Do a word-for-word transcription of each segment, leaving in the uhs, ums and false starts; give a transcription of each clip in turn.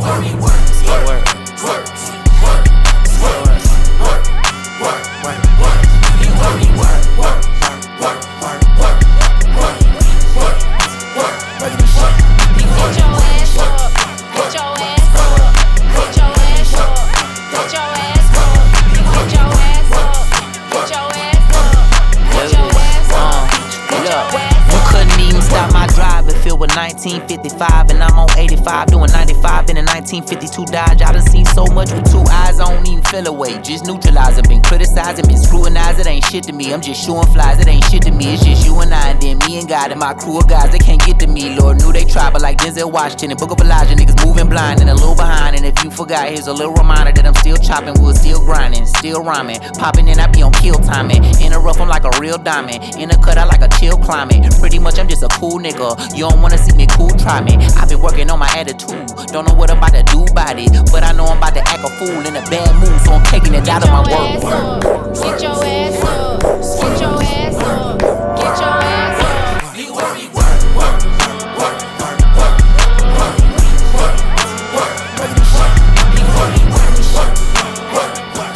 me work, work, work, work, work, work, work, work, work, work. You want me work, work, work, work, work, work, work, work, work, work. You want me work, Get your ass up, get your ass up, get your ass up, get your ass up, get your ass up, get your ass up, get your ass up. You couldn't even stop my drive if it was nineteen fifty-five and I'm on eighty-five doing ninety-five in a nineteen fifty-two Dodge. I done seen so much with two eyes, I don't even feel away. Just neutralizing, been criticizing, been scrutinized. It ain't shit to me, I'm just shooting flies. It ain't shit to me, it's just you and I and then me and God and my crew of guys. They can't get to me, Lord knew they tried, but like Denzel Washington and Book of Elijah, niggas moving blind and a little behind. And if you forgot, here's a little reminder that I'm still chopping wood, still grinding, still rhyming. Popping in, I be on kill timing. In the rough, I'm like a real diamond. In the cut, I like a chill climate. Pretty much, I'm just a cool nigga. You don't wanna see me cool, try me. I've been working on my attitude. Don't know what I'm about to do about it, but I know I'm about to act a fool in a bad mood, so I'm taking it out of my work. Get your ass up, get your ass up, get your ass up. you want me work, work, work, work, work, work, work, work, work, work. You want me work, work, work, work, work,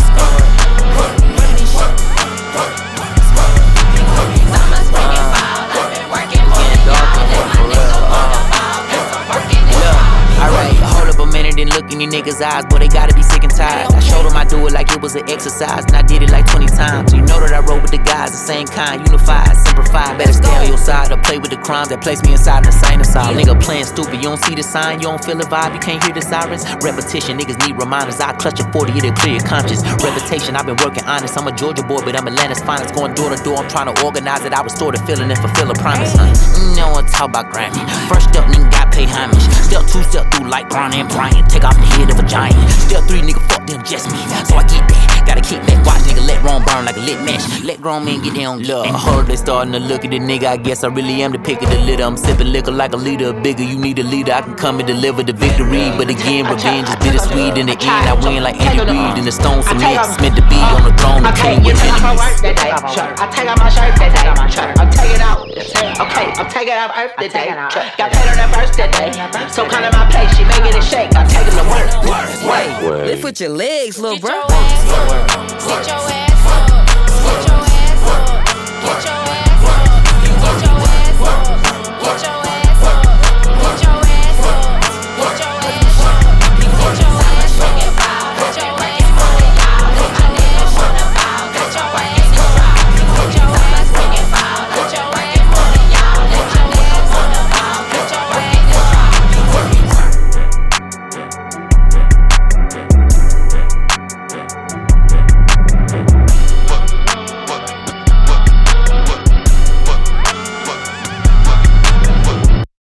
work, work, work, work, work. You want me work. Summer's bringing fall, I've been working for the y'all. Let my nigga wanna fall, cause I'm working it all. Alright, hold up a minute and look in these niggas' eyes, boy, they gotta be sick and tired. I showed them I do it like it was an exercise, and I did it like twenty times. You know that I roll with the guys, the same kind, unified, simplified. Better stay on your side or play with the crimes that place me inside an insane asylum. Nigga playing stupid, you don't see the sign, you don't feel the vibe, you can't hear the sirens. Repetition, niggas need reminders. I clutch a forty, it'll clear your conscience. Reputation, I've been working honest. I'm a Georgia boy, but I'm Atlanta's finest. Going door to door, I'm trying to organize it. I restore the feeling and fulfill a promise, huh? Mm, no one talk about Grammy. First up, nigga got pay homage. Step two, step through like Bron and Bryant. Take off the head of a giant. Step three, nigga, fuck them, just me. So I get that. Gotta keep that. Watch nigga let Rome burn like a lit match. Let grown men get down love. And heard they starting to look at the nigga. I guess I really am the pick of the litter. I'm sipping liquor like a leader. Bigger, you need a leader. I can come and deliver the victory. But again, revenge is bittersweet. In the end, I win like Andy Reid. In the stone cement, it's meant to be on the throne. The king with enemies. I take out my shirt that day. I'm taking out. Okay, I'm taking out Earth today. Got paid on that verse that day. So come to my place, she making it shake. I'm taking the work, work, work. Lift with your legs, little Get bro. your ass up, get your ass